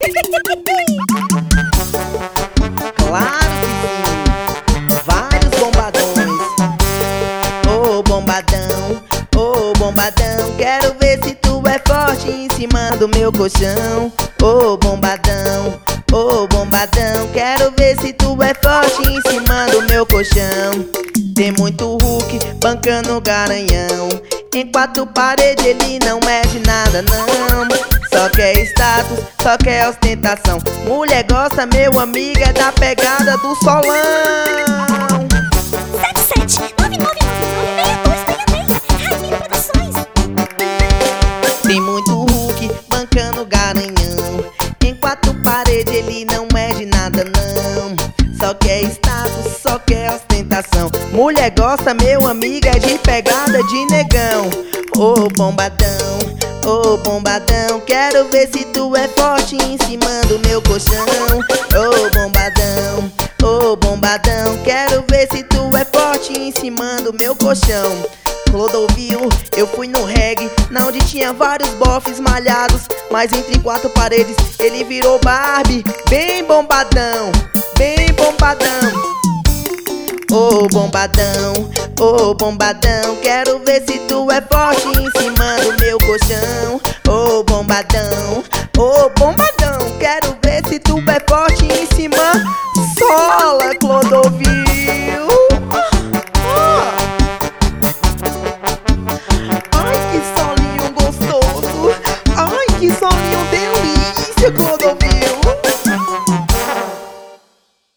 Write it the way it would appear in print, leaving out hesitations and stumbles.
Claro que sim, vários bombadões. Ô bombadão, ô bombadão, quero ver se tu é forte em cima do meu colchão. Ô bombadão, ô bombadão, quero ver se tu é forte em cima do meu colchão. Tem muito Hulk bancando garanhão, em quatro paredes ele não mede nada não. Só quer status, só quer ostentação. Mulher gosta, meu amigo, é da pegada do solão. 77-999962663 Ramiro Produções. Tem muito Hulk bancando garanhão, em quatro paredes ele não mede nada não. Só quer status, só quer ostentação. Mulher gosta, meu amigo, é de pegada de negão. Ô bombadão, ô bombadão, quero ver se tu é forte em cima do meu colchão. Ô bombadão, ô bombadão, quero ver se tu é forte em cima do meu colchão. Clodovil, eu fui no reggae, na onde tinha vários bofes malhados, mas entre quatro paredes ele virou Barbie, bem bombadão, bem bombadão. Ô bombadão, ô bombadão, quero ver se tu é forte em cima do meu colchão. Ô bombadão,